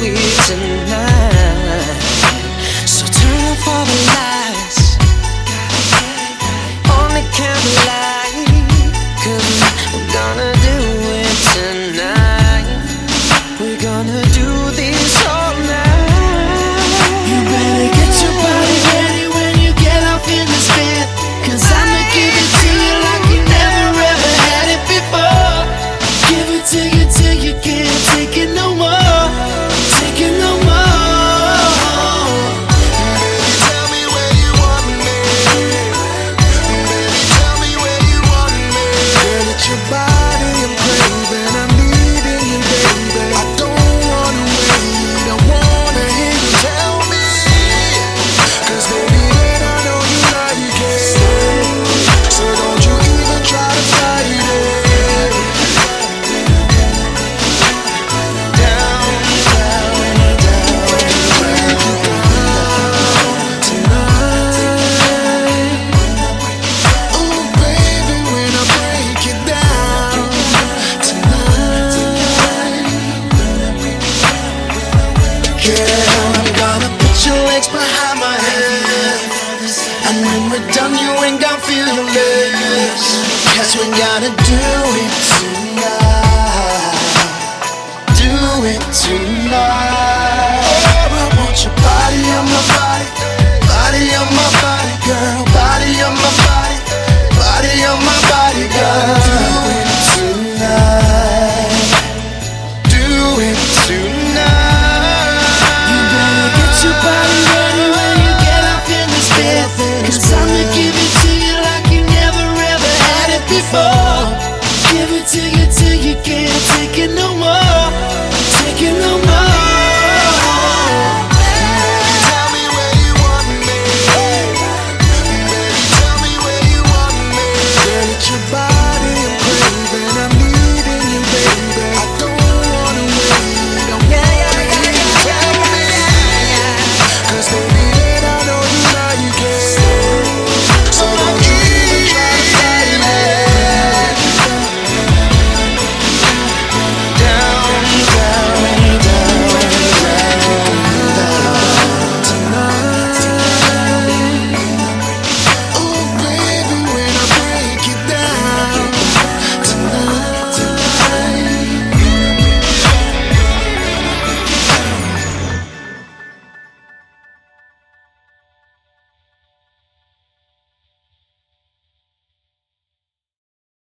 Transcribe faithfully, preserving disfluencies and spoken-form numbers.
it tonight. So turn off all the lights on the candlelight, 'cause we're gonna do it tonight. We're gonna do this all night. You better get your body ready when you get off in this bed, 'cause I'ma give it to you like you never ever had it before. Give it to you till you can't take it no more. Take it no more. Baby, tell me where you want me. Baby, tell me where you want me. Girl, it's your body I'm craving. I'm needing you, baby. I don't wanna wait. I wanna hear you tell me. 'Cause baby, then I know you like it. So don't you even try to fight it. Down, down, down. Break it down tonight. Ooh, baby, when I break it down tonight. Girl, I'm gonna put your legs behind my head, and when we're done you ain't gonna feel your legs, 'cause we gotta do it tonight. Do it tonight.